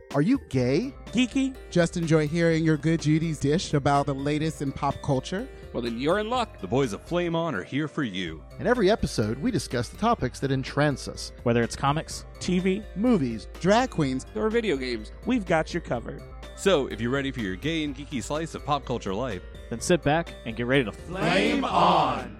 Are you gay? Geeky? Just enjoy hearing your good Judy's dish about the latest in pop culture? Well, then you're in luck. The boys of Flame On are here for you. In every episode, we discuss the topics that entrance us. Whether it's comics, TV, Movies, drag queens, or video games, we've got you covered. So, if you're ready for your gay and geeky slice of pop culture life, then sit back and get ready to Flame On!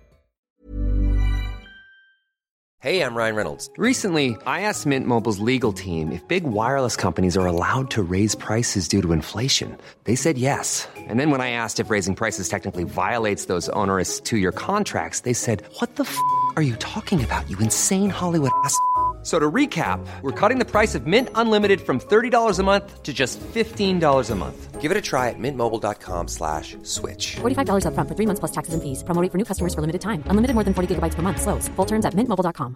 Hey, I'm Ryan Reynolds. Recently, I asked Mint Mobile's legal team if big wireless companies are allowed to raise prices due to inflation. They said yes. And then when I asked if raising prices technically violates those onerous two-year contracts, they said, "What the f*** are you talking about, you insane Hollywood ass?" So to recap, we're cutting the price of Mint Unlimited from $30 a month to just $15 a month. Give it a try at mintmobile.com/switch. $45 up front for 3 months plus taxes and fees. Promo rate for new customers for limited time. Unlimited more than 40 gigabytes per month. Slows full terms at mintmobile.com.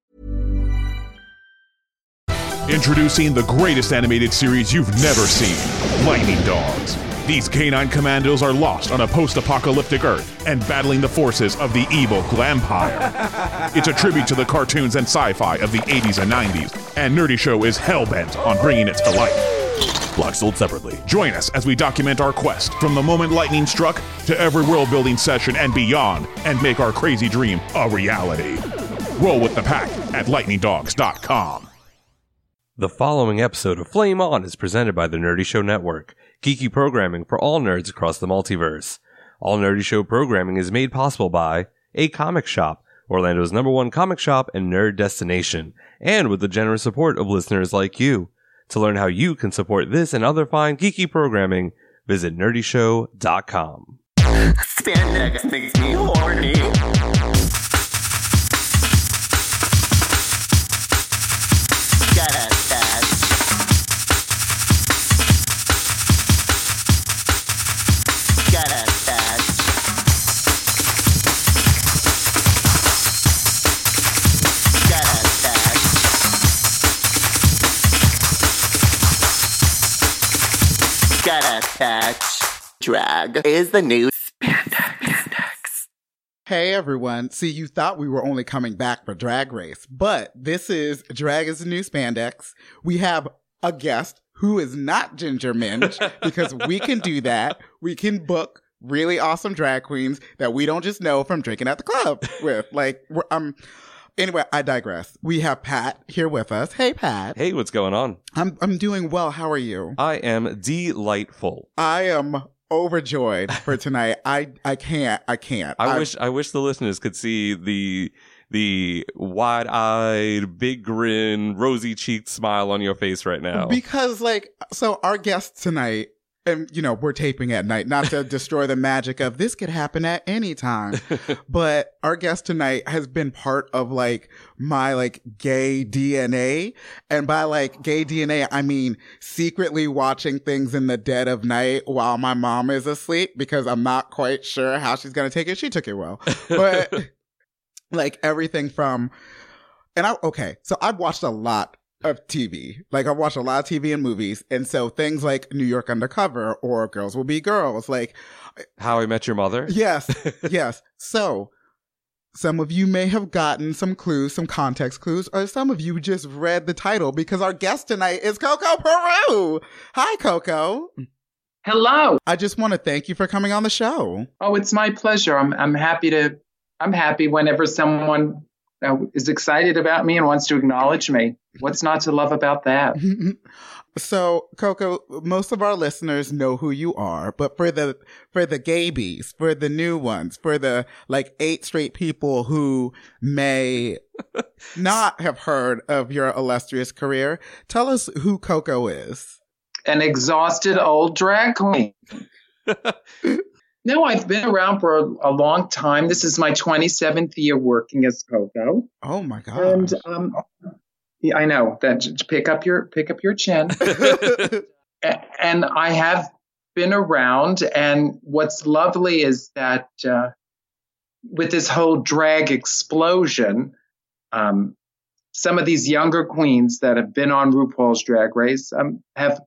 Introducing the greatest animated series you've never seen, Lightning Dogs. These canine commandos are lost on a post-apocalyptic Earth and battling the forces of the evil Glampire. It's a tribute to the cartoons and sci-fi of the 80s and 90s, and Nerdy Show is hell-bent on bringing it to life. Block sold separately. Join us as we document our quest from the moment lightning struck to every world-building session and beyond, and make our crazy dream a reality. Roll with the pack at lightningdogs.com. the following episode of Flame On is presented by the Nerdy Show Network, geeky programming for all nerds across the multiverse. All Nerdy Show programming is made possible by A Comic Shop, Orlando's #1 comic shop and nerd destination, and with the generous support of listeners like you. To learn how you can support this and other fine geeky programming, visit nerdyshow.com. Spandex makes me horny. Get it, Dad. Get it, Dad. Get it, Dad. Get it, Dad. Drag is the new spandex. Hey everyone. See, you thought we were only coming back for Drag Race, but this is Drag is the New Spandex. We have a guest who is not Ginger Minge because we can do that. We can book really awesome drag queens that we don't just know from drinking at the club with. Anyway, I digress. We have Pat here with us. Hey, Pat. Hey, what's going on? I'm doing well. How are you? I am delightful. I am overjoyed for tonight. I can't. I wish the listeners could see the wide-eyed, big grin, rosy-cheeked smile on your face right now. Because, so our guest tonight, and, we're taping at night, not to destroy the magic of this could happen at any time. But our guest tonight has been part of, my, gay DNA. And by, gay DNA, I mean secretly watching things in the dead of night while my mom is asleep because I'm not quite sure how she's going to take it. She took it well. But, everything from, so I've watched a lot of TV. I've watched a lot of TV and movies. And so things like New York Undercover or Girls Will Be Girls, How I Met Your Mother? Yes, yes. So some of you may have gotten some clues, some context clues, or some of you just read the title because our guest tonight is Coco Peru. Hi, Coco. Hello. I just want to thank you for coming on the show. Oh, it's my pleasure. I'm happy whenever someone is excited about me and wants to acknowledge me. What's not to love about that? So, Coco, most of our listeners know who you are, but for the gaybies, for the new ones, for the 8 straight people who may not have heard of your illustrious career, tell us who Coco is. An exhausted old drag queen. No, I've been around for a long time. This is my 27th year working as Coco. Oh my God! And yeah, I know that. Pick up your chin. And I have been around. And what's lovely is that with this whole drag explosion, some of these younger queens that have been on RuPaul's Drag Race have,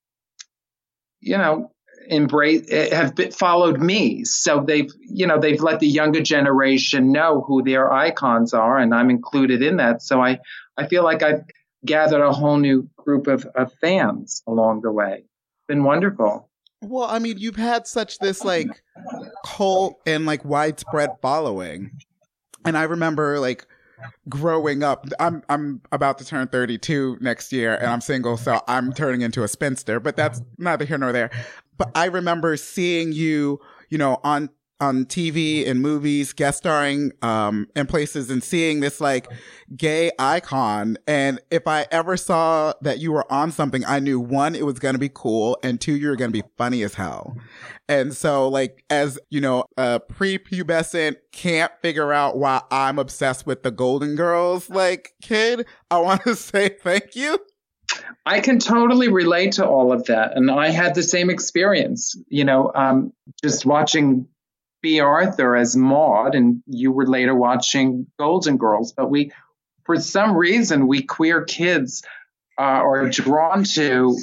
followed me. So they've let the younger generation know who their icons are, and I'm included in that. So I feel like gathered a whole new group of fans along the way. Been wonderful. Well, I mean, you've had such this like cult and like widespread following. And I remember like growing up, I'm about to turn 32 next year and I'm single, so I'm turning into a spinster, but that's neither here nor there. But I remember seeing you, you know, on TV and movies, guest starring in places, and seeing this like gay icon. And if I ever saw that you were on something, I knew, one, it was going to be cool, and two, you were going to be funny as hell. And so like, as you know, a prepubescent, can't figure out why I'm obsessed with the Golden Girls like kid, I want to say thank you. I can totally relate to all of that. And I had the same experience, you know, just watching B. Arthur as Maude, and you were later watching Golden Girls. But for some reason, we queer kids are drawn to,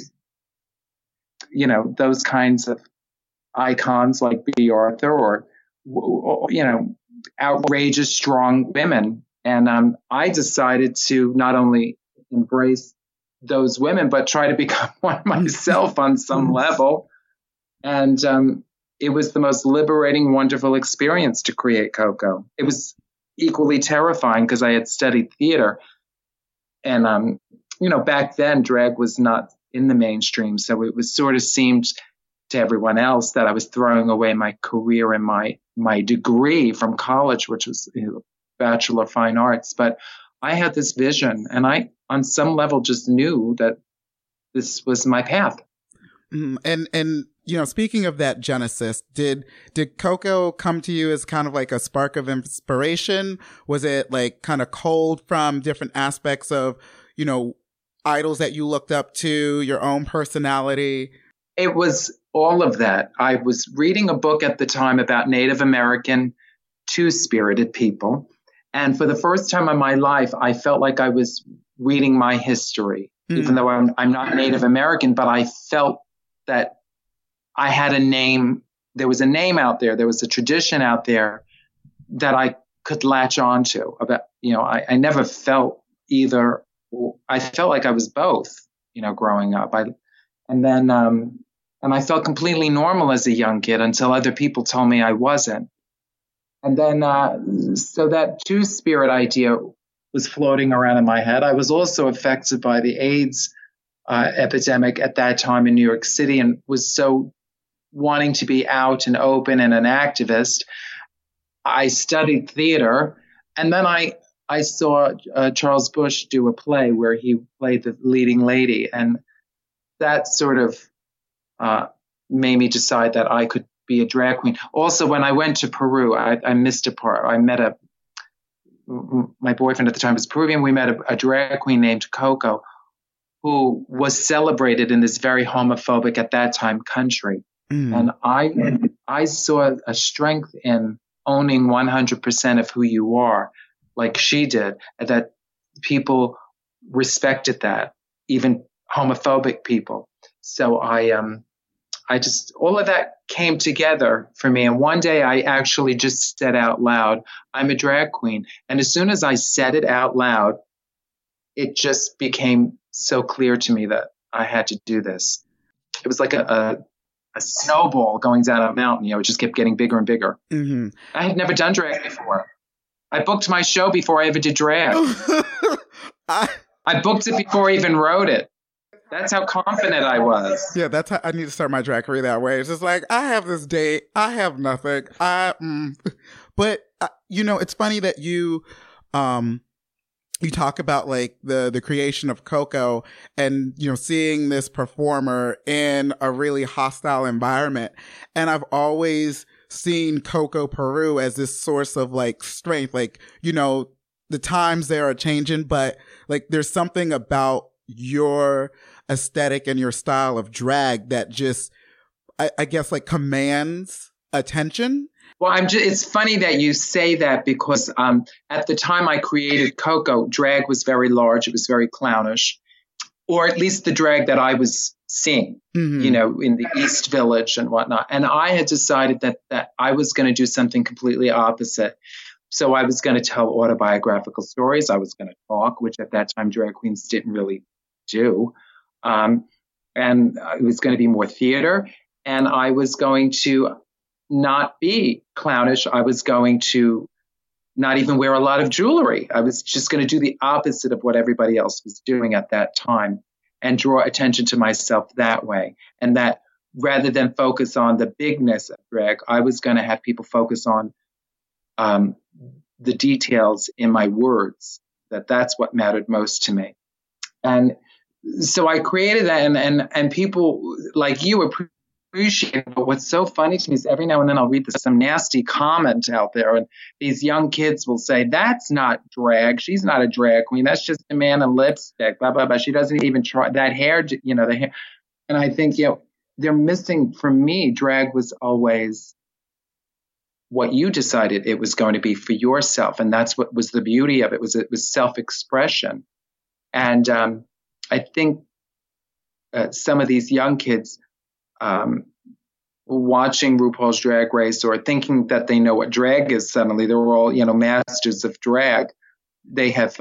you know, those kinds of icons like B. Arthur or, you know, outrageous, strong women. And I decided to not only embrace those women, but try to become one myself on some level. And it was the most liberating, wonderful experience to create Coco. It was equally terrifying because I had studied theater. And, you know, back then, drag was not in the mainstream. So it was sort of seemed to everyone else that I was throwing away my career and my degree from college, which was, you know, Bachelor of Fine Arts. But I had this vision, and I, on some level, just knew that this was my path. And you know, speaking of that genesis, did Coco come to you as kind of like a spark of inspiration? Was it like kind of cold from different aspects of, you know, idols that you looked up to, your own personality? It was all of that. I was reading a book at the time about Native American two-spirited people. And for the first time in my life, I felt like I was reading my history, even though I'm not Native American, but I felt that I had a name. There was a name out there. There was a tradition out there that I could latch on to. About, you know, I never felt either. I felt like I was both, you know, growing up. And I felt completely normal as a young kid until other people told me I wasn't. And then, so that two-spirit idea was floating around in my head. I was also affected by the AIDS epidemic at that time in New York City, and was so wanting to be out and open and an activist. I studied theater, and then I saw Charles Busch do a play where he played the leading lady, and that sort of made me decide that I could be a drag queen. Also, when I went to Peru, I missed a part. I met my boyfriend at the time was Peruvian. We met a drag queen named Coco, who was celebrated in this very homophobic at that time country. And I saw a strength in owning 100% of who you are, like she did, that people respected that, even homophobic people. So I just, all of that came together for me. And one day I actually just said out loud, I'm a drag queen. And as soon as I said it out loud, it just became so clear to me that I had to do this. It was like a snowball going down a mountain. You know, it just kept getting bigger and bigger. I had never done drag before. I booked my show before I ever did drag. I booked it before I even wrote it. That's how confident I was. Yeah, that's how I need to start my drag career that way. It's just like, I have this date. I have nothing. But, you know, it's funny that you talk about like the creation of Coco and, you know, seeing this performer in a really hostile environment. And I've always seen Coco Peru as this source of like strength. Like, you know, the times there are changing, but like there's something about your aesthetic and your style of drag that just, I guess, like commands attention. Well, it's funny that you say that because at the time I created Coco, drag was very large. It was very clownish, or at least the drag that I was seeing, you know, in the East Village and whatnot. And I had decided that I was going to do something completely opposite. So I was going to tell autobiographical stories. I was going to talk, which at that time drag queens didn't really do. And it was going to be more theater. And I was going to not be clownish. I was going to not even wear a lot of jewelry. I was just going to do the opposite of what everybody else was doing at that time and draw attention to myself that way. And that rather than focus on the bigness of drag, I was going to have people focus on the details in my words, that's what mattered most to me. And so I created that, and people like you appreciate it. But what's so funny to me is every now and then I'll read some nasty comment out there, and these young kids will say, that's not drag. She's not a drag queen. That's just a man in lipstick, blah, blah, blah. She doesn't even try that hair, the hair. And I think, they're missing, for me, drag was always what you decided it was going to be for yourself. And that's what was the beauty of it, was self-expression. And I think some of these young kids watching RuPaul's Drag Race or thinking that they know what drag is suddenly, they're all, masters of drag. They have,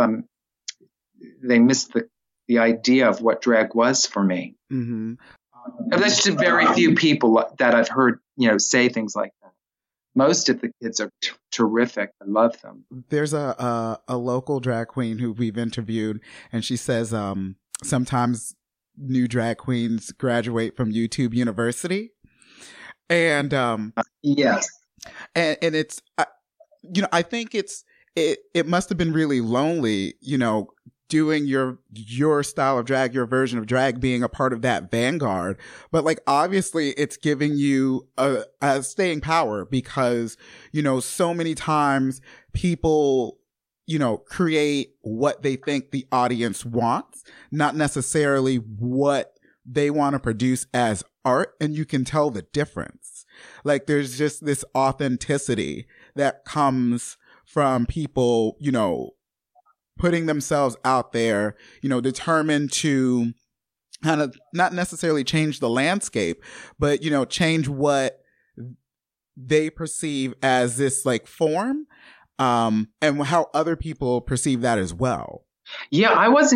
they missed the idea of what drag was for me. Mm-hmm. There's just very few people that I've heard, say things like that. Most of the kids are terrific. I love them. There's a local drag queen who we've interviewed, and she says sometimes new drag queens graduate from YouTube University, and yes, and it's I think it must have been really lonely, doing your style of drag, your version of drag, being a part of that vanguard. But obviously it's giving you a staying power because, so many times people, create what they think the audience wants, not necessarily what they want to produce as art. And you can tell the difference. There's just this authenticity that comes from people, putting themselves out there, determined to kind of not necessarily change the landscape, but, change what they perceive as this form, and how other people perceive that as well. Yeah,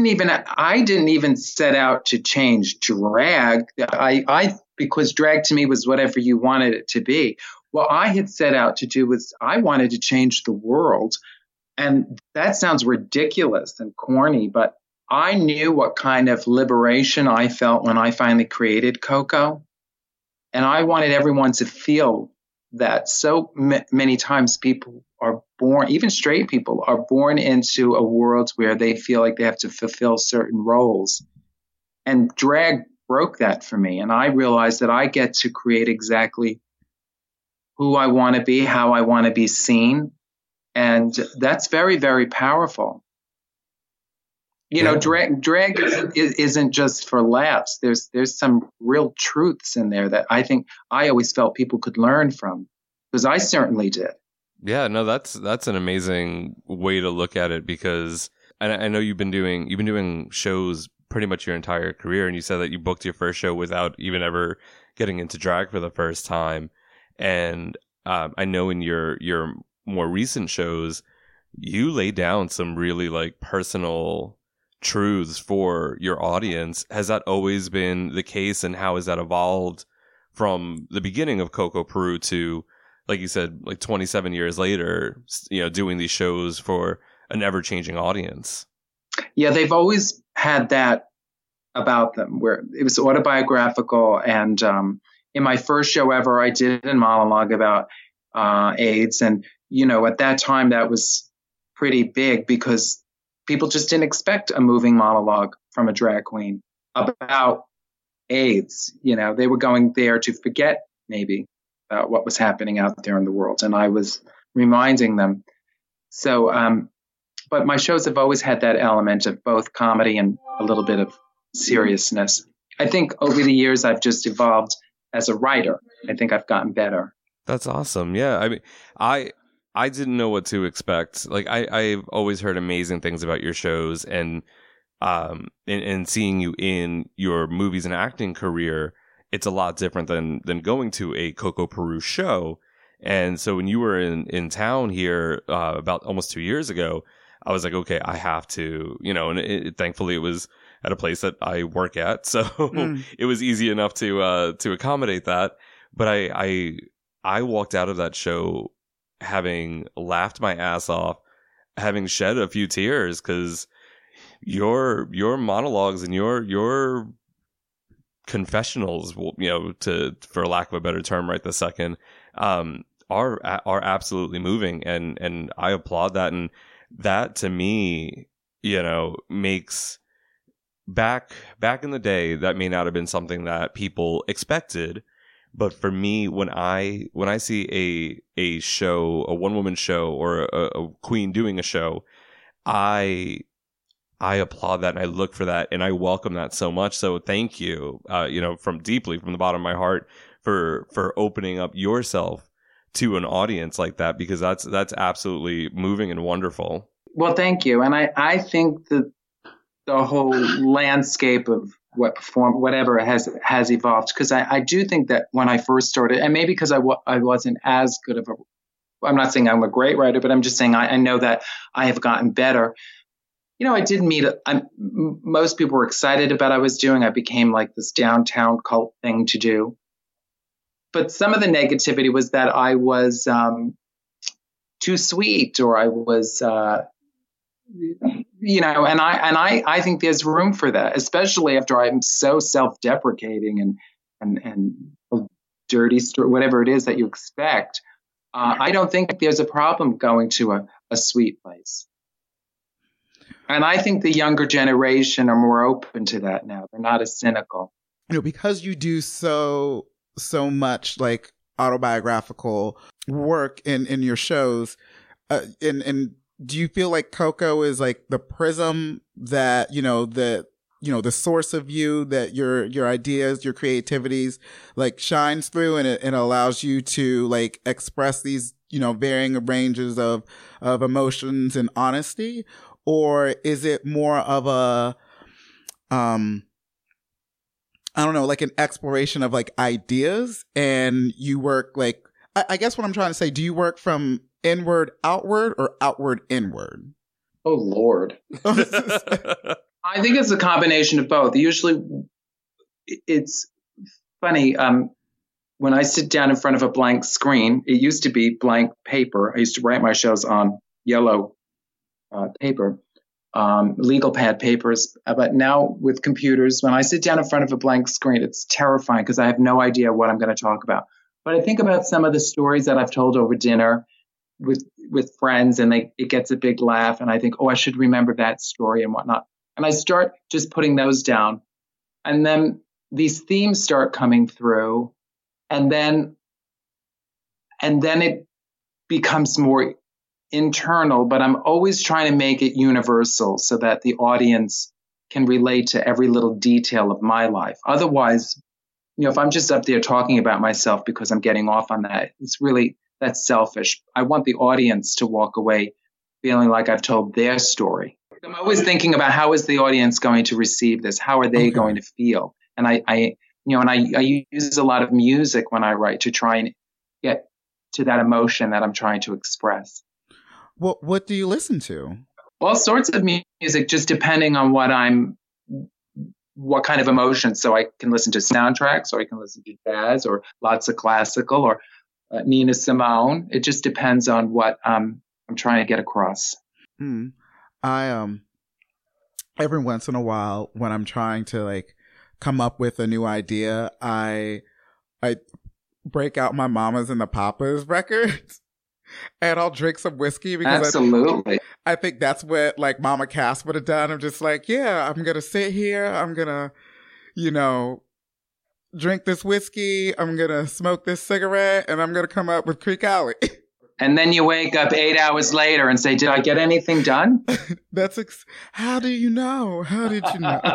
I didn't even set out to change drag. Because drag to me was whatever you wanted it to be. What I had set out to do was I wanted to change the world. And that sounds ridiculous and corny, but I knew what kind of liberation I felt when I finally created Coco. And I wanted everyone to feel that. So many times people are born, even straight people are born into a world where they feel like they have to fulfill certain roles. And drag broke that for me. And I realized that I get to create exactly who I want to be, how I want to be seen. And that's very, very powerful. Drag isn't just for laughs. There's some real truths in there that I think I always felt people could learn from, because I certainly did. Yeah, no, that's an amazing way to look at it, because I know you've been doing shows pretty much your entire career, and you said that you booked your first show without even ever getting into drag for the first time. And I know in your more recent shows, you lay down some really personal truths for your audience. Has that always been the case, and how has that evolved from the beginning of Coco Peru to, like you said, 27 years later, doing these shows for an ever-changing audience? Yeah, they've always had that about them, where it was autobiographical. And in my first show ever, I did a monologue about AIDS. And, at that time, that was pretty big because people just didn't expect a moving monologue from a drag queen about AIDS. They were going there to forget maybe about what was happening out there in the world. And I was reminding them. So, but my shows have always had that element of both comedy and a little bit of seriousness. I think over the years, I've just evolved as a writer. I think I've gotten better. That's awesome. Yeah. I mean, I didn't know what to expect. I've always heard amazing things about your shows, and seeing you in your movies and acting career, it's a lot different than going to a Coco Peru show. And so when you were in town here about almost 2 years ago, I was like, okay, I have to, and thankfully it was at a place that I work at. So it was easy enough to accommodate that. But I walked out of that show having laughed my ass off, having shed a few tears, because your monologues and your confessionals, for lack of a better term right this second, are absolutely moving, and I applaud that. And that to me, makes back in the day, that may not have been something that people expected. But for me, when I see a show, a one-woman show, or a queen doing a show, I applaud that, and I look for that, and I welcome that so much. So thank you, from deeply from the bottom of my heart for opening up yourself to an audience like that, because that's absolutely moving and wonderful. Well, thank you. And I think that the whole landscape of whatever has evolved, because I do think that when I first started, and maybe because I wasn't as good of I'm not saying I'm a great writer, but I'm just saying I know that I have gotten better. I did meet, most people were excited about what I was doing. I became like this downtown cult thing to do. But some of the negativity was that I was too sweet, or I was, and I think there's room for that, especially after I'm so self-deprecating and dirty story, whatever it is that you expect. I don't think there's a problem going to a sweet place. And I think the younger generation are more open to that now. They're not as cynical. Because you do so much like autobiographical work in your shows, and do you feel like Coco is like the prism that, the source of you, that your ideas, your creativities like shines through, and it allows you to like express these, varying ranges of emotions and honesty? Or is it more of a, I don't know, like an exploration of like ideas, and you work like, I guess what I'm trying to say, do you work from inward outward or outward inward? Oh, Lord. I think it's a combination of both. Usually it's funny. When I sit down in front of a blank screen, it used to be blank paper. I used to write my shows on yellow paper, legal pad papers. But now with computers, when I sit down in front of a blank screen, it's terrifying because I have no idea what I'm going to talk about. But I think about some of the stories that I've told over dinner with friends, and it gets a big laugh. And I think, oh, I should remember that story and whatnot. And I start just putting those down. And then these themes start coming through. And then it becomes more internal, but I'm always trying to make it universal so that the audience can relate to every little detail of my life. Otherwise, if I'm just up there talking about myself because I'm getting off on that, that's selfish. I want the audience to walk away feeling like I've told their story. I'm always thinking about how is the audience going to receive this? How are they going to feel? And I use a lot of music when I write to try and get to that emotion that I'm trying to express. What do you listen to? All sorts of music, just depending on what kind of emotion. So I can listen to soundtracks, or I can listen to jazz, or lots of classical, or Nina Simone. It just depends on what I'm trying to get across. I every once in a while, when I'm trying to like come up with a new idea, I break out my Mamas and the Papas records. And I'll drink some whiskey because absolutely. I think that's what like Mama Cass would have done. I'm just like, yeah, I'm going to sit here. I'm going to, drink this whiskey. I'm going to smoke this cigarette, and I'm going to come up with Creek Alley. And then you wake up 8 hours later and say, did I get anything done? How do you know? How did you know?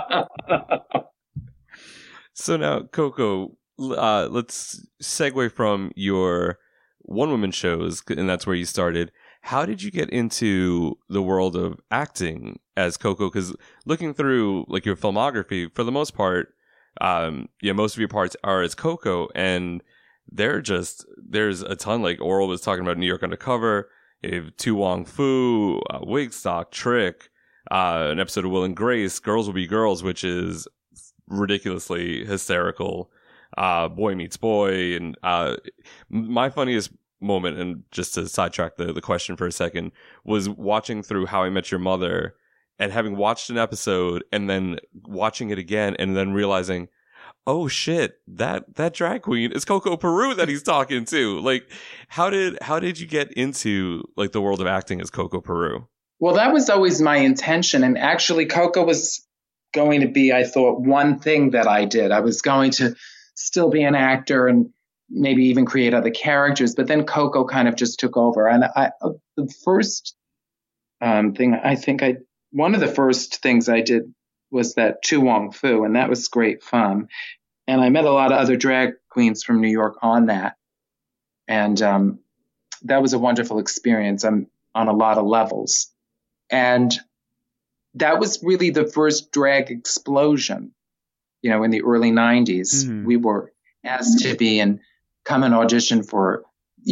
So now, Coco, let's segue from your one-woman shows, and that's where you started. How did you get into the world of acting as Coco? Because looking through like your filmography, for the most part, most of your parts are as Coco, and there's a ton. Like Oral was talking about New York Undercover, you have Tu Wong Fu, Wigstock, Trick, an episode of Will and Grace, Girls Will Be Girls, which is ridiculously hysterical, Boy Meets Boy, and my funniest moment, and just to sidetrack the question for a second, was watching through How I Met Your Mother and having watched an episode and then watching it again and then realizing, oh shit, that drag queen is Coco Peru that he's talking to. Like, how did you get into like the world of acting as Coco Peru? Well, that was always my intention. And actually, Coco was going to be, I thought, one thing that I did. I was going to still be an actor and maybe even create other characters. But then Coco kind of just took over. And the first thing, one of the first things I did was that Tu Wong Fu, and that was great fun. And I met a lot of other drag queens from New York on that. And that was a wonderful experience on a lot of levels. And that was really the first drag explosion, in the early 90s. Mm-hmm. We were asked to be and come and audition for,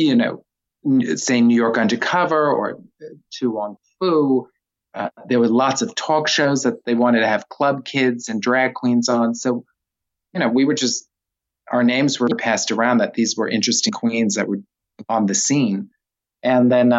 say New York Undercover or Tu Wong Fu. There were lots of talk shows that they wanted to have club kids and drag queens on. So, we were our names were passed around that these were interesting queens that were on the scene. And then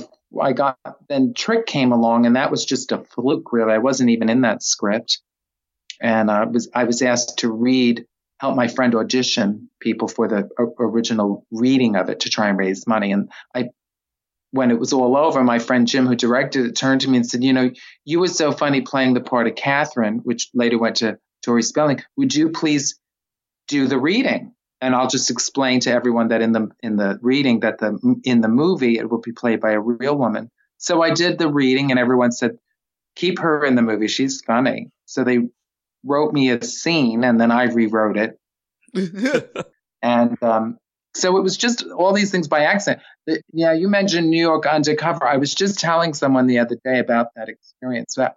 then Trick came along, and that was just a fluke, really. I wasn't even in that script. And I was asked to help my friend audition people for the original reading of it to try and raise money. And when it was all over, my friend Jim, who directed it, turned to me and said, you were so funny playing the part of Catherine, which later went to Tori Spelling. Would you please do the reading? And I'll just explain to everyone that in the reading that in the movie, it will be played by a real woman. So I did the reading, and everyone said, keep her in the movie. She's funny. So they wrote me a scene, and then I rewrote it. And so it was just all these things by accident. Yeah, you mentioned New York Undercover. I was just telling someone the other day about that experience. That,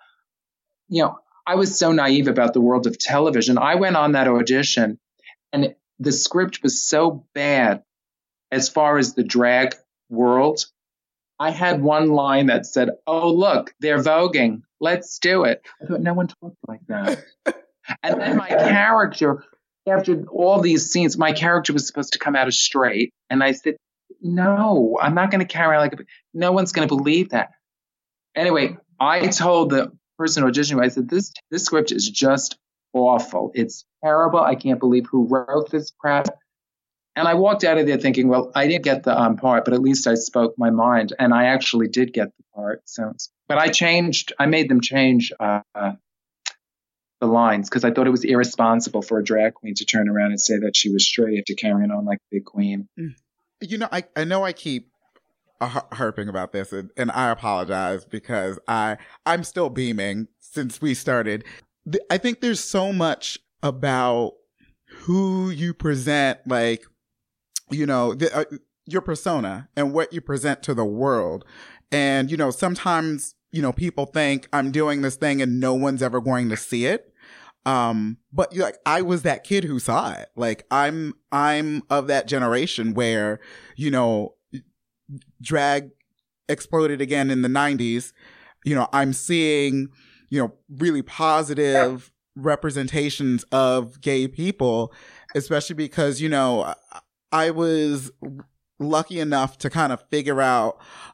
I was so naive about the world of television. I went on that audition, and the script was so bad as far as the drag world. I had one line that said, "Oh, look, they're voguing. Let's do it." I thought, no one talks like that. And then my character, after all these scenes, my character was supposed to come out as straight. And I said, no, I'm not going to carry on no one's going to believe that. Anyway, I told the person auditioning, I said, this script is just awful. It's terrible. I can't believe who wrote this crap. And I walked out of there thinking, well, I didn't get the part, but at least I spoke my mind. And I actually did get the part. But I made them change the lines because I thought it was irresponsible for a drag queen to turn around and say that she was straight after carrying on like a big queen. I know I keep harping about this, and I apologize because I'm still beaming since we started. I think there's so much about who you present, like, your persona and what you present to the world. And, sometimes, people think I'm doing this thing and no one's ever going to see it. But I was that kid who saw it. Like, I'm of that generation where, drag exploded again in the 90s. I'm seeing, really positive representations of gay people, especially because, I was lucky enough to kind of figure out,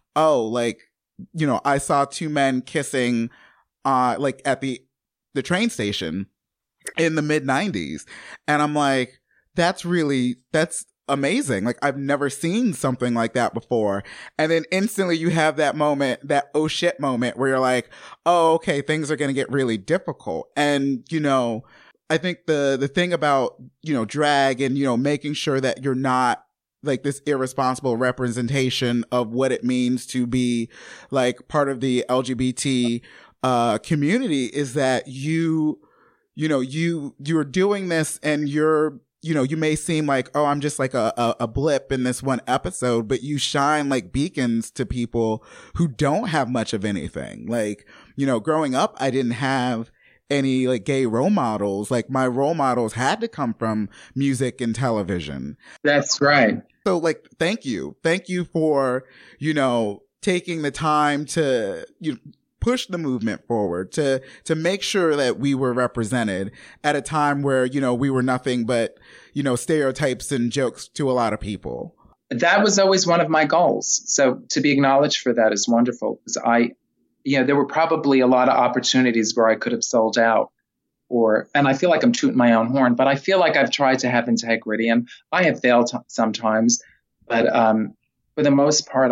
I saw two men kissing, at the train station in the mid 90s. And I'm like, that's amazing. Like, I've never seen something like that before. And then instantly you have that moment, that oh shit moment where you're like, oh, okay, things are going to get really difficult. And, I think the thing about, drag and, making sure that you're not like this irresponsible representation of what it means to be like part of the LGBT community is that you're doing this and you may seem like, oh, I'm just like a blip in this one episode, but you shine like beacons to people who don't have much of anything. Like, growing up, I didn't have any like gay role models. Like my role models had to come from music and television. That's right. So like, thank you for, taking the time to push the movement forward, to make sure that we were represented at a time where, we were nothing but, stereotypes and jokes to a lot of people. That was always one of my goals. So to be acknowledged for that is wonderful, because there were probably a lot of opportunities where I could have sold out, and I feel like I'm tooting my own horn, but I feel like I've tried to have integrity, and I have failed sometimes, but for the most part,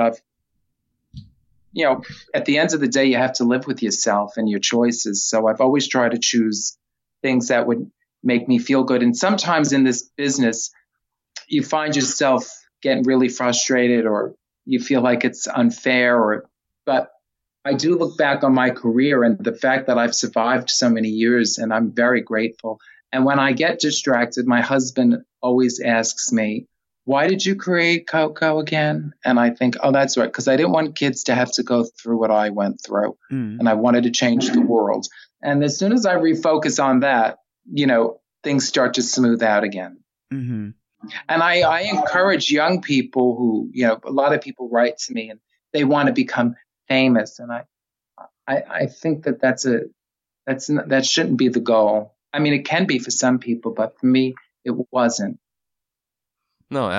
at the end of the day, you have to live with yourself and your choices. So I've always tried to choose things that would make me feel good. And sometimes in this business, you find yourself getting really frustrated, or you feel like it's unfair, but I do look back on my career and the fact that I've survived so many years, and I'm very grateful. And when I get distracted, my husband always asks me, "Why did you create Coco again?" And I think, oh, that's right, because I didn't want kids to have to go through what I went through, and I wanted to change the world. And as soon as I refocus on that, things start to smooth out again. Mm-hmm. And I encourage young people who, a lot of people write to me and they want to become famous, and I think that shouldn't be the goal. I mean, it can be for some people, but for me, it wasn't. No.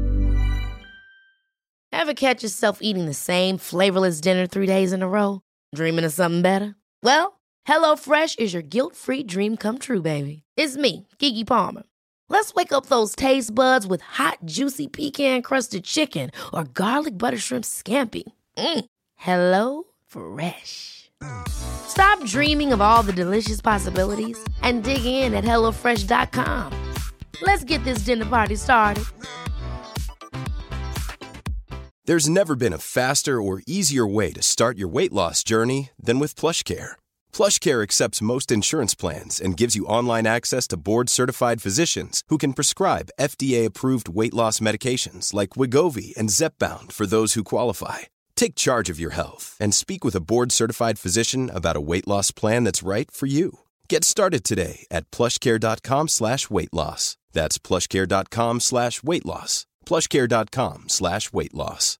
Ever catch yourself eating the same flavorless dinner 3 days in a row? Dreaming of something better? Well, HelloFresh is your guilt-free dream come true, baby. It's me, Keke Palmer. Let's wake up those taste buds with hot, juicy pecan-crusted chicken or garlic butter shrimp scampi. Hello Fresh. Stop dreaming of all the delicious possibilities and dig in at HelloFresh.com. Let's get this dinner party started. There's never been a faster or easier way to start your weight loss journey than with PlushCare. PlushCare accepts most insurance plans and gives you online access to board-certified physicians who can prescribe FDA-approved weight loss medications like Wegovy and Zepbound for those who qualify. Take charge of your health and speak with a board-certified physician about a weight loss plan that's right for you. Get started today at plushcare.com/weight loss. That's plushcare.com/weight loss. plushcare.com/weight loss.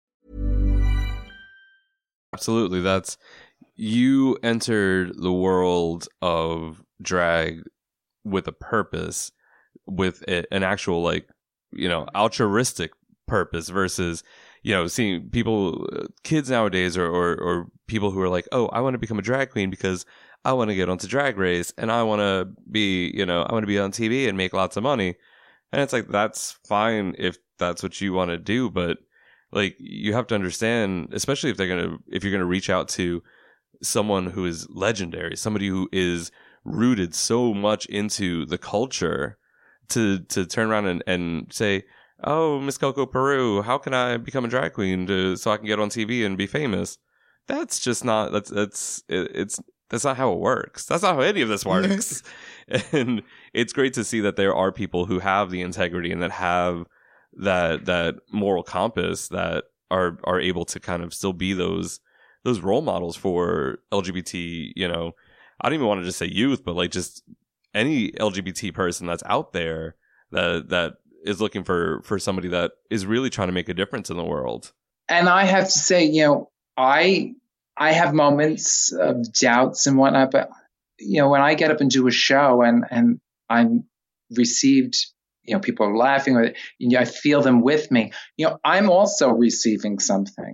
Absolutely. You entered the world of drag with a purpose, with an actual, altruistic purpose versus, seeing people, kids nowadays or people who are like, oh, I want to become a drag queen because I want to get onto Drag Race and I want to be, I want to be on TV and make lots of money. And it's like, that's fine if that's what you want to do. But like, you have to understand, especially if you're going to reach out to someone who is legendary, somebody who is rooted so much into the culture, to turn around and say, oh, Miss Coco Peru, how can I become a drag queen so I can get on TV and be famous? That's just not, that's not how it works. That's not how any of this works. And it's great to see that there are people who have the integrity and that have that moral compass that are able to kind of still be those role models for LGBT, I don't even want to just say youth, but like just any LGBT person that's out there that is looking for somebody that is really trying to make a difference in the world. And I have to say, I have moments of doubts and whatnot, but when I get up and do a show and I'm received, people are laughing, or I feel them with me, I'm also receiving something.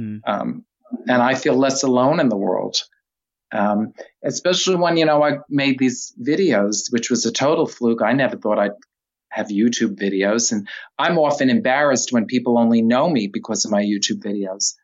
And I feel less alone in the world. Especially when, I made these videos, which was a total fluke. I never thought I'd have YouTube videos. And I'm often embarrassed when people only know me because of my YouTube videos.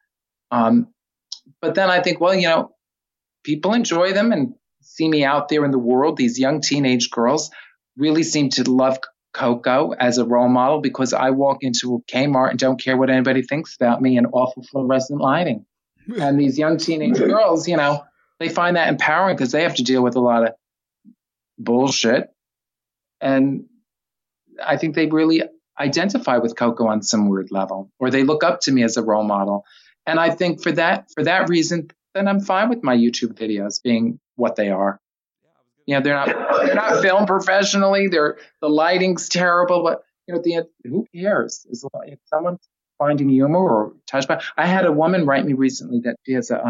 But then I think, well, people enjoy them and see me out there in the world. These young teenage girls really seem to love Coco as a role model because I walk into a Kmart and don't care what anybody thinks about me in awful fluorescent lighting. And these young teenage girls, they find that empowering because they have to deal with a lot of bullshit. And I think they really identify with Coco on some weird level, or they look up to me as a role model. And I think for that reason, then I'm fine with my YouTube videos being what they are. they're not filmed professionally. The lighting's terrible, but at the end, who cares? If someone's finding humor or touched by. I had a woman write me recently that she has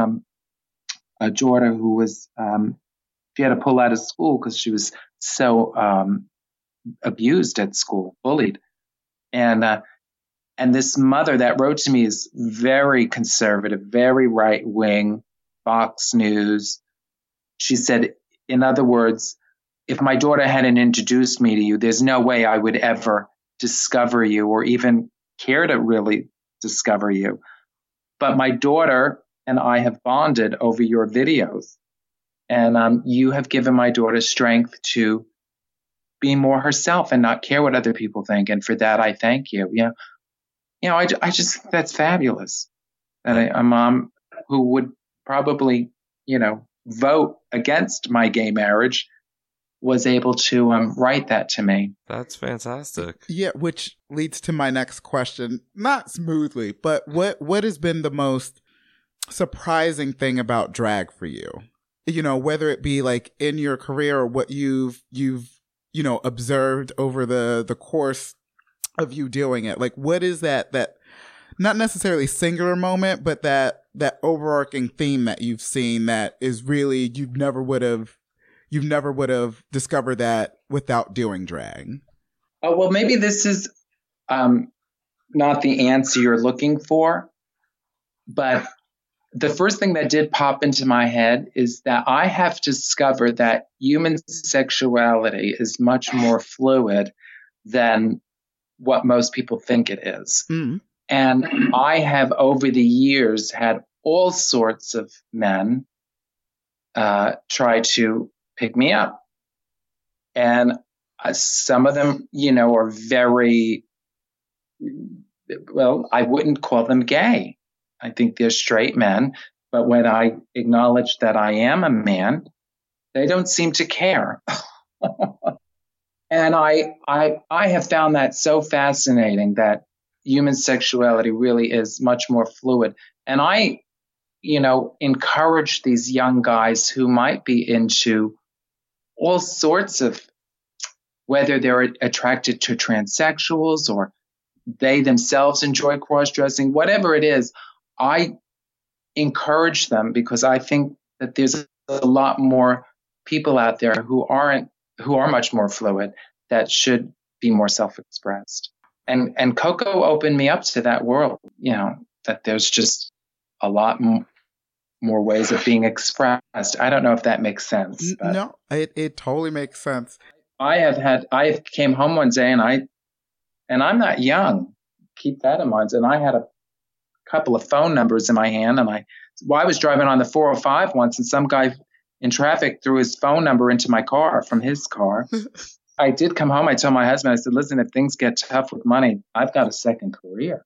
a daughter who was she had to pull out of school because she was so abused at school, bullied, and this mother that wrote to me is very conservative, very right wing, Fox News. She said, in other words, if my daughter hadn't introduced me to you, there's no way I would ever discover you or even care to really discover you. But my daughter and I have bonded over your videos. And you have given my daughter strength to be more herself and not care what other people think. And for that, I thank you. I just, that's fabulous. That a mom who would probably, vote against my gay marriage was able to write that to me. That's fantastic. Yeah, which leads to my next question. Not smoothly, but what has been the most surprising thing about drag for you? Whether it be like in your career or what you've observed over the course of you doing it. Like, what is that not necessarily singular moment, but that overarching theme that you've seen that is really you never would have discovered that without doing drag? Oh, well, maybe this is not the answer you're looking for, but the first thing that did pop into my head is that I have discovered that human sexuality is much more fluid than what most people think it is. Mm. And I have over the years had all sorts of men try to pick me up. And some of them, are very, well, I wouldn't call them gay. I think they're straight men. But when I acknowledge that I am a man, they don't seem to care. And I have found that so fascinating that human sexuality really is much more fluid. And I, encourage these young guys who might be into all sorts of, whether they're attracted to transsexuals or they themselves enjoy cross-dressing, whatever it is, I encourage them because I think that there's a lot more people out there who are much more fluid that should be more self-expressed. And Coco opened me up to that world, that there's just a lot more ways of being expressed. I don't know if that makes sense. No, it totally makes sense. I came home one day and I'm not young. Keep that in mind. And I had a couple of phone numbers in my hand and I was driving on the 405 once and some guy in traffic threw his phone number into my car from his car. I did come home. I told my husband, I said, listen, if things get tough with money, I've got a second career.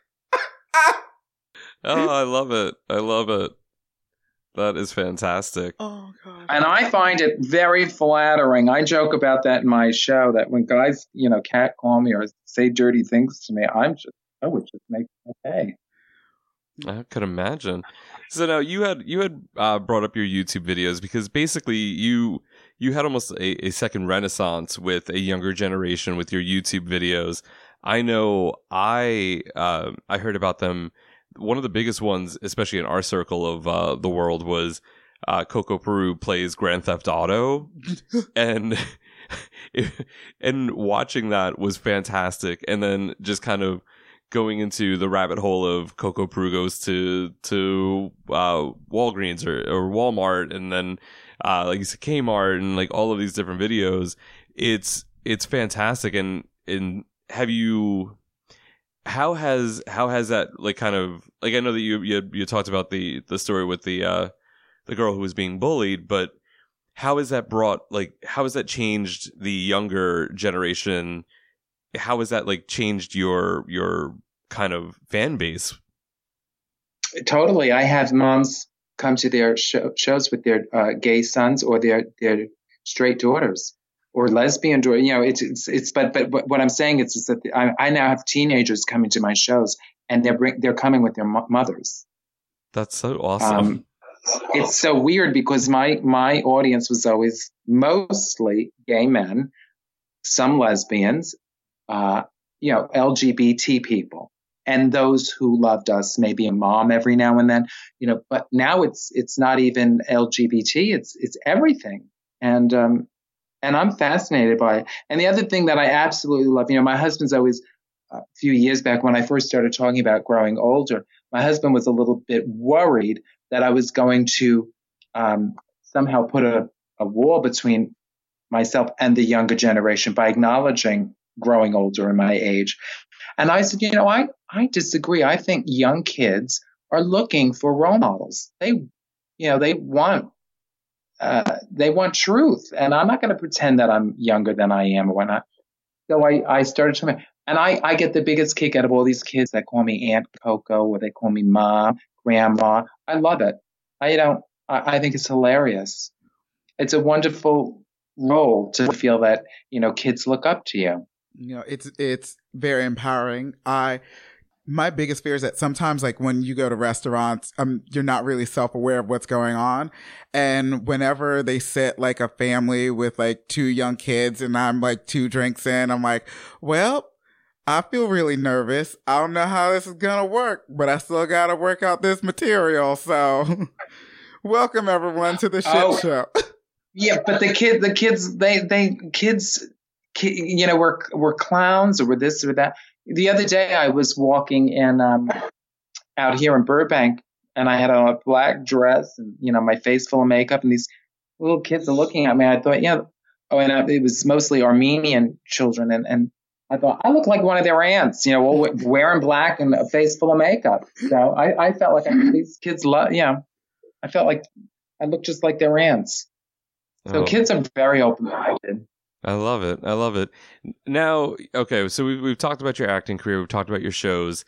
Oh, I love it. I love it. That is fantastic. Oh, God. And I find it very flattering. I joke about that in my show, that when guys, catcall me or say dirty things to me, I would just make my day. I could imagine. So now you had brought up your YouTube videos because basically you had almost a second renaissance with a younger generation with your YouTube videos. I know I heard about them. One of the biggest ones, especially in our circle of the world, was Coco Peru plays Grand Theft Auto, and watching that was fantastic. And then just kind of going into the rabbit hole of Coco Peru goes to Walgreens or Walmart, and then like you said, Kmart, and like all of these different videos. It's fantastic. And have you? How has that like kind of like, I know that you talked about the story with the girl who was being bullied, but how has that changed the younger generation? How has that like changed your kind of fan base? Totally. I have moms come to their shows with their gay sons or their straight daughters. Or lesbian, but what I'm saying is that I now have teenagers coming to my shows, and they're coming with their mothers. That's so awesome. it's so weird because my audience was always mostly gay men, some lesbians, LGBT people, and those who loved us, maybe a mom every now and then, but now it's not even LGBT, it's everything. And I'm fascinated by it. And the other thing that I absolutely love, my husband's always, a few years back when I first started talking about growing older, my husband was a little bit worried that I was going to somehow put a wall between myself and the younger generation by acknowledging growing older in my age. And I said, I disagree. I think young kids are looking for role models. They want truth. And I'm not going to pretend that I'm younger than I am or whatnot. So I started to, and I get the biggest kick out of all these kids that call me Aunt Coco or they call me Mom, Grandma. I love it. I think it's hilarious. It's a wonderful role to feel that, kids look up to you. It's very empowering. My biggest fear is that sometimes, like when you go to restaurants, you're not really self-aware of what's going on. And whenever they sit like a family with like 2 young kids and I'm like 2 drinks in, I'm like, well, I feel really nervous. I don't know how this is going to work, but I still got to work out this material. So welcome everyone to the shit show. Yeah. But the kids, we're clowns or we're this or that. The other day I was walking in, out here in Burbank and I had on a black dress and, my face full of makeup and these little kids are looking at me. I thought, it was mostly Armenian children. And I thought I look like one of their aunts, wearing black and a face full of makeup. So I felt like these kids I felt like I looked just like their aunts. So kids are very open-minded. I love it. Now, okay, so we've talked about your acting career. We've talked about your shows.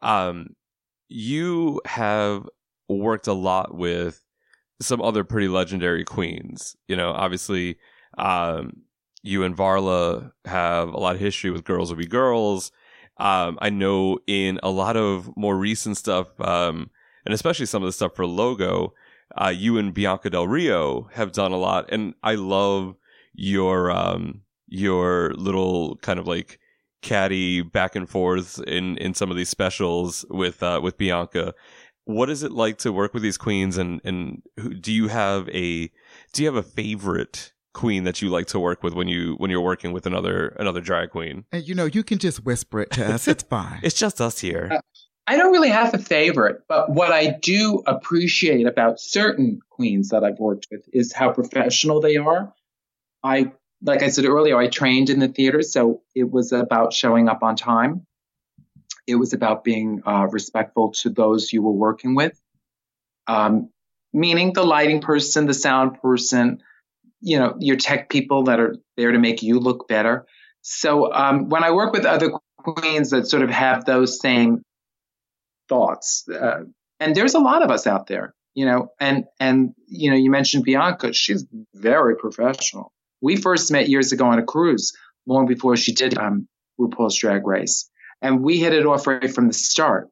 You have worked a lot with some other pretty legendary queens. Obviously, you and Varla have a lot of history with Girls Will Be Girls. I know in a lot of more recent stuff, and especially some of the stuff for Logo, you and Bianca Del Rio have done a lot. And I love your little kind of like catty back and forth in some of these specials with Bianca. What is it like to work with these queens, and do you have a favorite queen that you like to work with when you're working with another drag queen? And you can just whisper it to us. It's fine. It's just us here. I don't really have a favorite, but what I do appreciate about certain queens that I've worked with is how professional they are. Like I said earlier, I trained in the theater, so it was about showing up on time. It was about being respectful to those you were working with, meaning the lighting person, the sound person, your tech people that are there to make you look better. So when I work with other queens that sort of have those same thoughts, and there's a lot of us out there, and you mentioned Bianca, she's very professional. We first met years ago on a cruise, long before she did RuPaul's Drag Race. And we hit it off right from the start.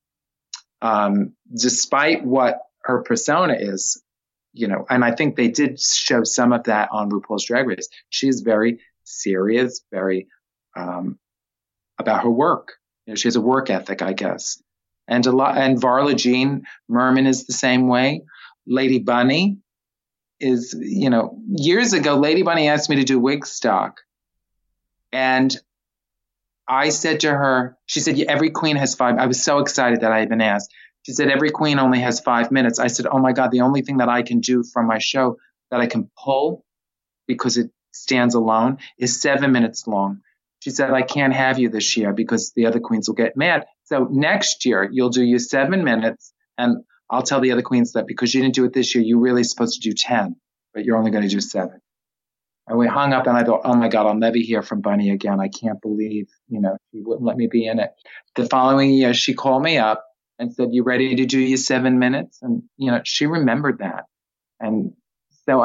Despite what her persona is, and I think they did show some of that on RuPaul's Drag Race. She's very serious, very about her work. She has a work ethic, I guess. And Varla Jean Merman is the same way. Lady Bunny is, years ago, Lady Bunny asked me to do Wigstock. And I said to her, she said, every queen has 5. I was so excited that I had been asked. She said, every queen only has 5 minutes. I said, oh my God, the only thing that I can do from my show that I can pull because it stands alone is 7 minutes long. She said, I can't have you this year because the other queens will get mad. So next year you'll do your 7 minutes, and I'll tell the other queens that because you didn't do it this year, you're really supposed to do 10, but you're only going to do 7. And we hung up and I thought, oh my God, I'll never hear from Bunny again. I can't believe, she wouldn't let me be in it. The following year, she called me up and said, you ready to do your 7 minutes? And, she remembered that. And so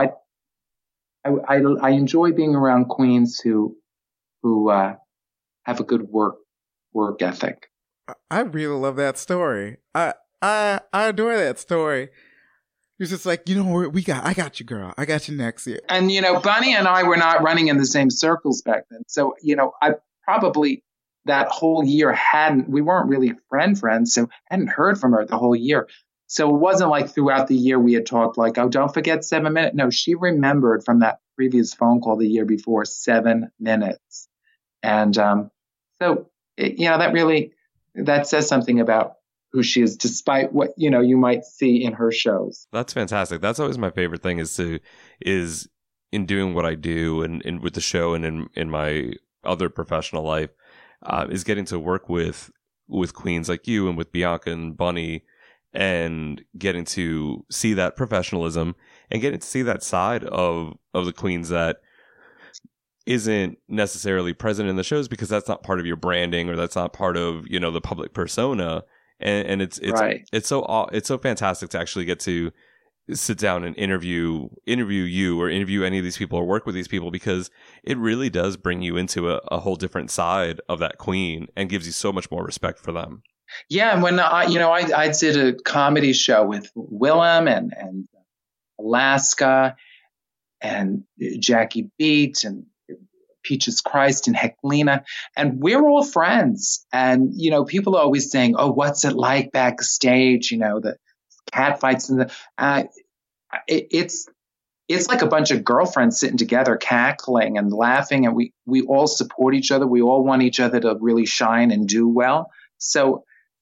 I enjoy being around queens who have a good work ethic. I really love that story. I adore that story. You're just like, I got you, girl. I got you next year. And, Bunny and I were not running in the same circles back then. So, I probably that whole year we weren't really friends. So I hadn't heard from her the whole year. So it wasn't like throughout the year we had talked like, oh, don't forget 7 minutes. No, she remembered from that previous phone call the year before 7 minutes. And so, that says something about who she is, despite what, you might see in her shows. That's fantastic. That's always my favorite thing is in doing what I do and with the show and in my other professional life, is getting to work with queens like you and with Bianca and Bunny, and getting to see that professionalism and getting to see that side of the queens that isn't necessarily present in the shows because that's not part of your branding or that's not part of, the public persona. And it's right. It's so fantastic to actually get to sit down and interview you or interview any of these people or work with these people, because it really does bring you into a whole different side of that queen and gives you so much more respect for them. Yeah, and when I did a comedy show with Willem and Alaska and Jackie Beat and Peaches Christ and Heclina, and we're all friends. And people are always saying, "Oh, what's it like backstage?" The cat fights and it's like a bunch of girlfriends sitting together, cackling and laughing, and we all support each other. We all want each other to really shine and do well. So.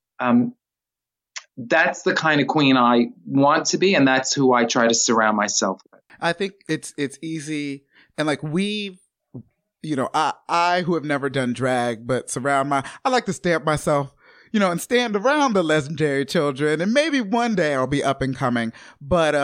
That's the kind of queen I want to be, and that's who I try to surround myself with. I think it's easy, and like I who have never done drag, but I like to stamp myself, and stand around the legendary children, and maybe one day I'll be up and coming, but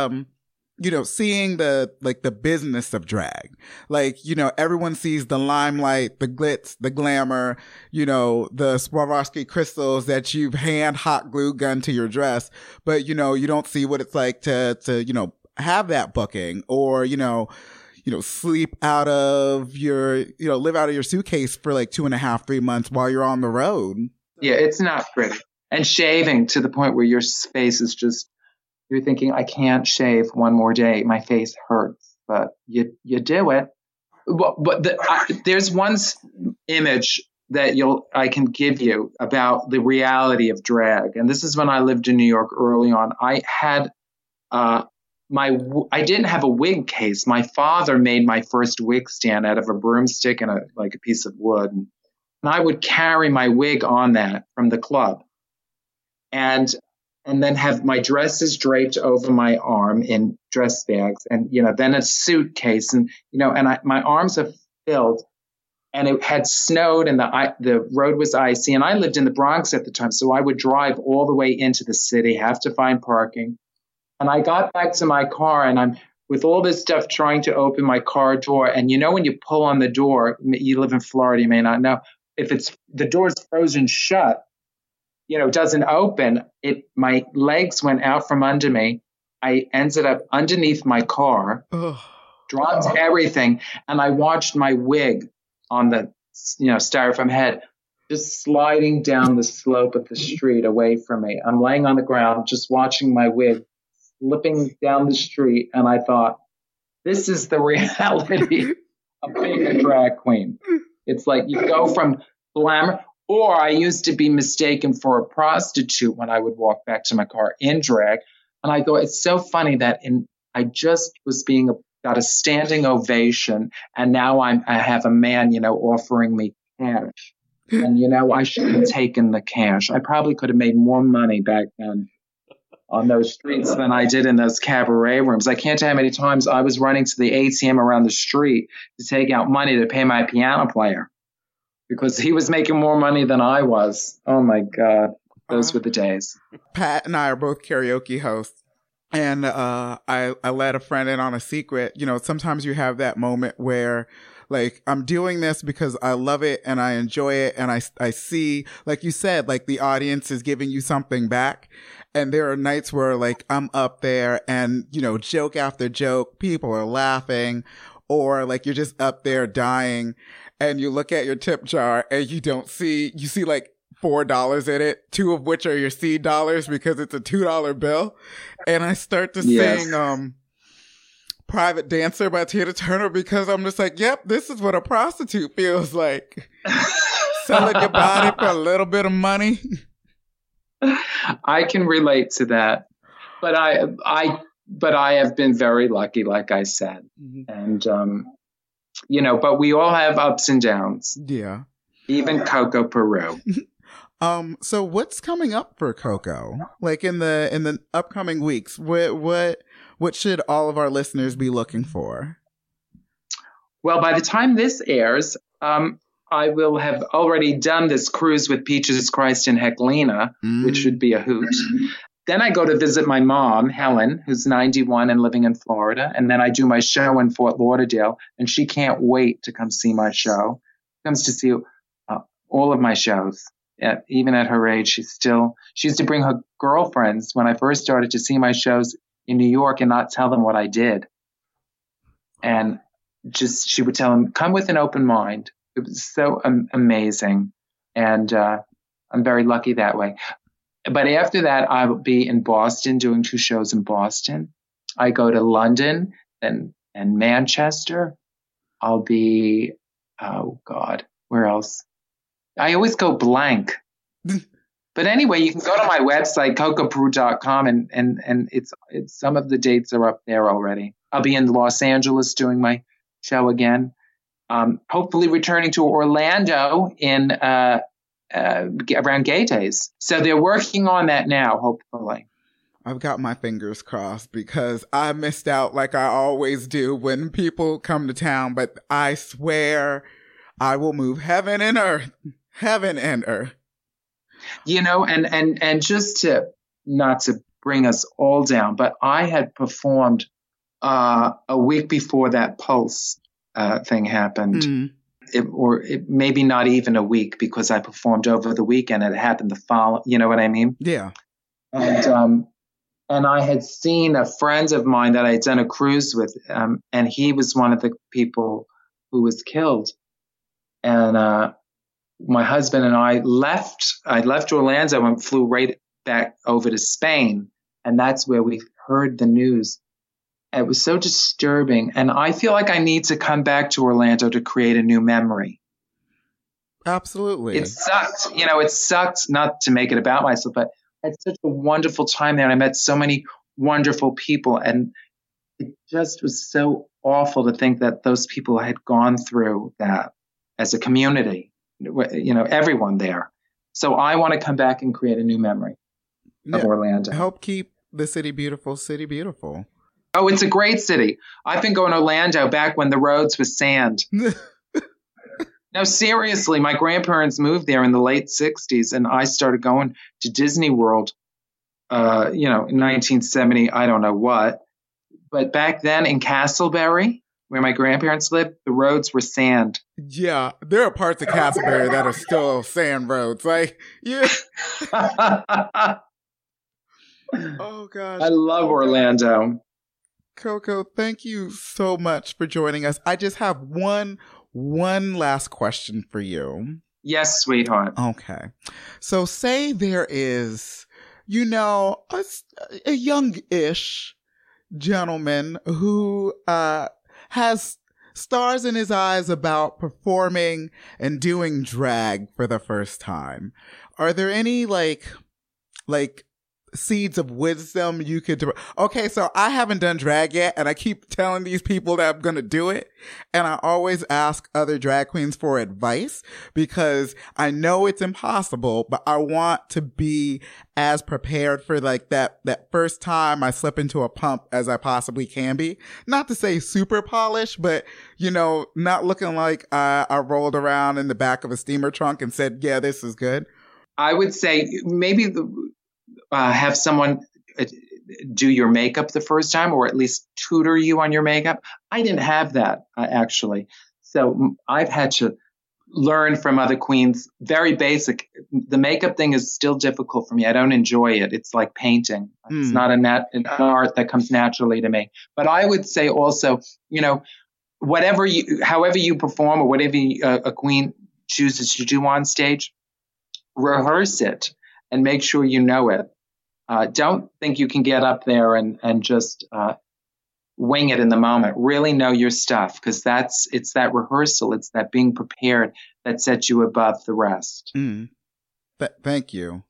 seeing the business of drag, everyone sees the limelight, the glitz, the glamour, the Swarovski crystals that you've hot glue gun to your dress. But, you don't see what it's like to have that booking or, sleep out of your, live out of your suitcase for 2.5, 3 months while you're on the road. Yeah, it's not pretty. And shaving to the point where your face is just, you're thinking, I can't shave one more day. My face hurts, but you do it. But there's one image that I can give you about the reality of drag. And this is when I lived in New York early on. I had I didn't have a wig case. My father made my first wig stand out of a broomstick and a piece of wood. And I would carry my wig on that from the club. And then have my dresses draped over my arm in dress bags and, then a suitcase and, my arms are filled, and it had snowed and the road was icy, and I lived in the Bronx at the time. So I would drive all the way into the city, have to find parking. And I got back to my car and I'm with all this stuff trying to open my car door. And, when you pull on the door, you live in Florida, you may not know, if the door's frozen shut, doesn't open, my legs went out from under me. I ended up underneath my car, dropped everything, and I watched my wig on the, styrofoam head just sliding down the slope of the street away from me. I'm laying on the ground, just watching my wig slipping down the street, and I thought, this is the reality of being a drag queen. It's like you go from glamour. Or I used to be mistaken for a prostitute when I would walk back to my car in drag. And I thought, it's so funny that I just was got a standing ovation. And now I have a man, offering me cash. And, I should have taken the cash. I probably could have made more money back then on those streets than I did in those cabaret rooms. I can't tell you how many times I was running to the ATM around the street to take out money to pay my piano player, because he was making more money than I was. Oh, my God. Those were the days. Pat and I are both karaoke hosts. And I let a friend in on a secret. Sometimes you have that moment where, I'm doing this because I love it and I enjoy it. And I see, like you said, the audience is giving you something back. And there are nights where, I'm up there and, joke after joke, people are laughing, or, you're just up there dying. And you look at your tip jar and you see $4 in it, 2 of which are your seed dollars because it's a $2 bill. And I start to sing Private Dancer by Tina Turner because I'm just like, yep, this is what a prostitute feels like. Selling your body for a little bit of money. I can relate to that. But I have been very lucky, like I said. And, but we all have ups and downs. Yeah. Even Coco Peru. So what's coming up for Coco? Like in the upcoming weeks, what should all of our listeners be looking for? Well, by the time this airs, I will have already done this cruise with Peaches Christ and Heclina, which should be a hoot. Then I go to visit my mom, Helen, who's 91 and living in Florida. And then I do my show in Fort Lauderdale, and she can't wait to come see my show. She comes to see all of my shows. Even at her age, she used to bring her girlfriends when I first started to see my shows in New York and not tell them what I did. And she would tell them, come with an open mind. It was so amazing. And I'm very lucky that way. But after that, I will be in Boston doing 2 shows in Boston. I go to London and Manchester. I'll be, where else? I always go blank. But anyway, you can go to my website, cocoperu.com, and it's some of the dates are up there already. I'll be in Los Angeles doing my show again. Hopefully returning to Orlando in around Gay Days. So they're working on that now, hopefully. I've got my fingers crossed because I missed out like I always do when people come to town, but I swear I will move heaven and earth. Heaven and earth. And just to not to bring us all down, but I had performed a week before that Pulse thing happened. It maybe not even a week because I performed over the weekend and it happened the following, you know what I mean? Yeah. And I had seen a friend of mine that I had done a cruise with, and he was one of the people who was killed. And my husband and I left Orlando and flew right back over to Spain. And that's where we heard the news. It was so disturbing. And I feel like I need to come back to Orlando to create a new memory. Absolutely. It sucked. It sucked not to make it about myself, but I had such a wonderful time there. And I met so many wonderful people. And it just was so awful to think that those people had gone through that as a community, everyone there. So I want to come back and create a new memory of Orlando. Help keep the city beautiful. Oh, it's a great city. I've been going to Orlando back when the roads were sand. No, seriously, my grandparents moved there in the late 60s, and I started going to Disney World, in 1970, I don't know what. But back then in Castleberry, where my grandparents lived, the roads were sand. Yeah, there are parts of Castleberry that are still sand roads. Like, yeah. Oh, gosh. I love Orlando. Coco, thank you so much for joining us. I just have one last question for you. Yes, sweetheart. Okay. So say there is, a young-ish gentleman who has stars in his eyes about performing and doing drag for the first time. Are there any like seeds of wisdom you could do? Okay, so I haven't done drag yet, and I keep telling these people that I'm gonna do it, and I always ask other drag queens for advice because I know it's impossible, but I want to be as prepared for like that first time I slip into a pump as I possibly can be. Not to say super polished, but not looking like I rolled around in the back of a steamer trunk and said, yeah, this is good. I would say maybe have someone do your makeup the first time, or at least tutor you on your makeup. I didn't have that, actually. So I've had to learn from other queens, very basic. The makeup thing is still difficult for me. I don't enjoy it. It's like painting. It's not an art that comes naturally to me. But I would say also, however you perform or whatever a queen chooses to do on stage, rehearse it and make sure you know it. Don't think you can get up there and just wing it in the moment. Really know your stuff, because it's that rehearsal, it's that being prepared that sets you above the rest. Thank you.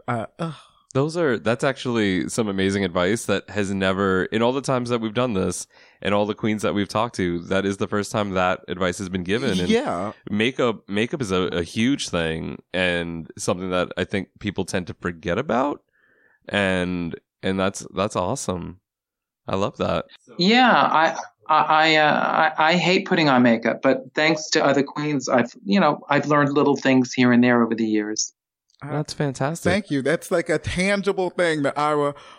That's actually some amazing advice that has never, in all the times that we've done this and all the queens that we've talked to, that is the first time that advice has been given. And yeah. Makeup is a huge thing, and something that I think people tend to forget about. And that's awesome. I love that. Yeah. I hate putting on makeup, but thanks to other queens, I've learned little things here and there over the years. That's fantastic. Thank you. That's like a tangible thing that I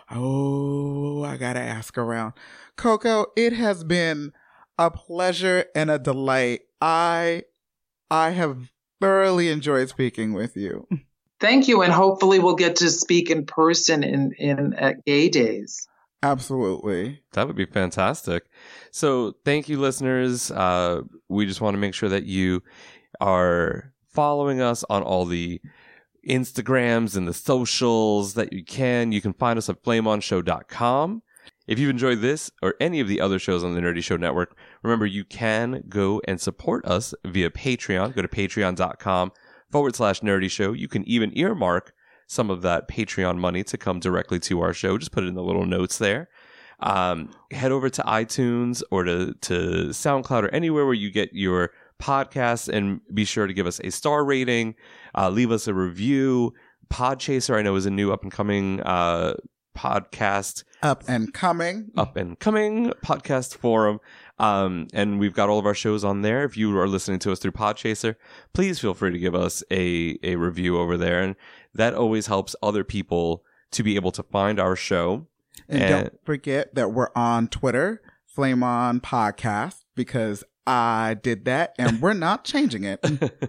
gotta ask around. Coco, it has been a pleasure and a delight. I have thoroughly enjoyed speaking with you. Thank you, and hopefully we'll get to speak in person at Gay Days. Absolutely. That would be fantastic. So thank you, listeners. We just want to make sure that you are following us on all the Instagrams and the socials that you can. You can find us at flameonshow.com. If you've enjoyed this or any of the other shows on the Nerdy Show Network, remember you can go and support us via Patreon. Go to patreon.com/Nerdy Show. You can even earmark some of that Patreon money to come directly to our show. Just put it in the little notes there. Head over to iTunes or to SoundCloud or anywhere where you get your podcasts, and be sure to give us a star rating. Leave us a review. Podchaser, I know, is a new up-and-coming podcast. Up-and-coming podcast forum. And we've got all of our shows on there. If you are listening to us through Podchaser, please feel free to give us a review over there. And that always helps other people to be able to find our show. And don't forget that we're on Twitter, Flame On Podcast, because I did that and we're not changing it.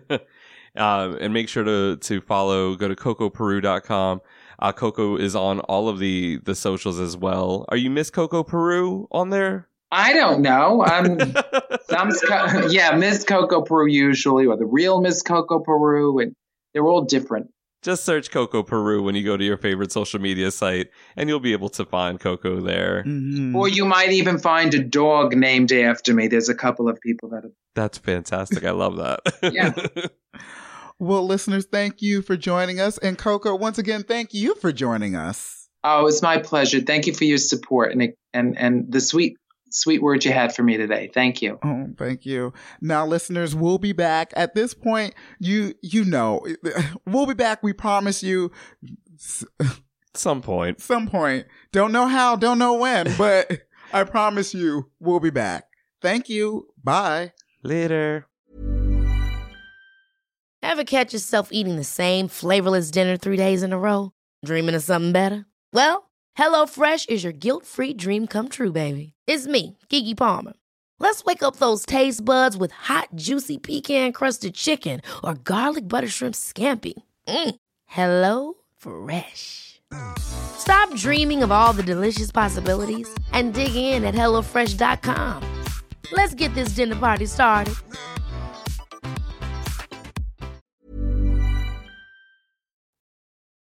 And make sure to follow, go to cocoperu.com. Coco is on all of the socials as well. Are you Miss Coco Peru on there? I don't know. Miss Coco Peru usually, or the real Miss Coco Peru, and they're all different. Just search Coco Peru when you go to your favorite social media site, and you'll be able to find Coco there. Mm-hmm. Or you might even find a dog named after me. There's a couple of people that have... That's fantastic. I love that. Yeah. Well, listeners, thank you for joining us. And Coco, once again, thank you for joining us. Oh, it's my pleasure. Thank you for your support and the sweet words you had for me today. Thank you. Oh, thank you. Now, listeners, we'll be back. At this point, you know, we'll be back. We promise you. Some point. Don't know how, don't know when, but I promise you we'll be back. Thank you. Bye. Later. Ever catch yourself eating the same flavorless dinner 3 days in a row? Dreaming of something better? Well, HelloFresh is your guilt-free dream come true, baby. It's me, Keke Palmer. Let's wake up those taste buds with hot, juicy pecan-crusted chicken or garlic butter shrimp scampi. Hello Fresh. Stop dreaming of all the delicious possibilities and dig in at HelloFresh.com. Let's get this dinner party started.